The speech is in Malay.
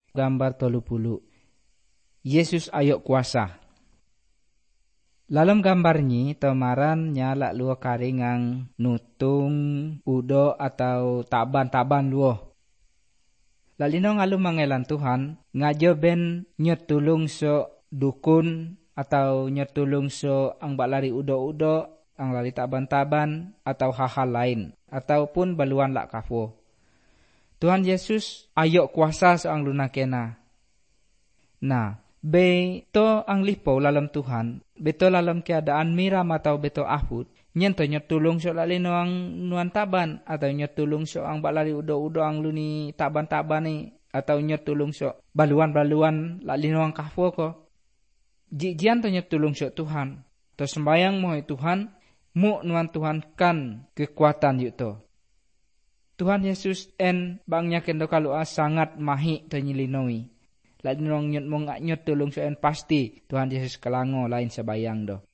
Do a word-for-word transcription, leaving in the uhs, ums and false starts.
gambar tolu puluh. Yesus ayok kuasa. Dalam gambarnya, temaran nyala luah karingang nutung, udo atau taban-taban luah. Lalino ngalu mangelan Tuhan, ngajo ben nyetulung so dukun atau nyetulung so ang balari udo-udo, ang lari taban-taban atau hal-hal lain, ataupun baluan lak kafo. Tuhan Yesus ayok kuasa soang lunakena. Nah, beto ang lipo lalam Tuhan, beto lalam keadaan miram atau beto ahud, nyento nyetulung so lalino ang nuan taban, atau nyetulung so ang balari udo-udo ang luni taban-taban ni, atau nyetulung so baluan-baluan lalino ang kafo ko. Jijian to nyetulung so Tuhan, to sembayang mo Tuhan, mu nuan Tuhan kan kekuatan yuto. Tuhan Yesus en bangnya kendo kalua sangat mahi to nyilinoi. Lain nong nyut mong nyut tulung so en pasti Tuhan Yesus kelango lain sebayang do.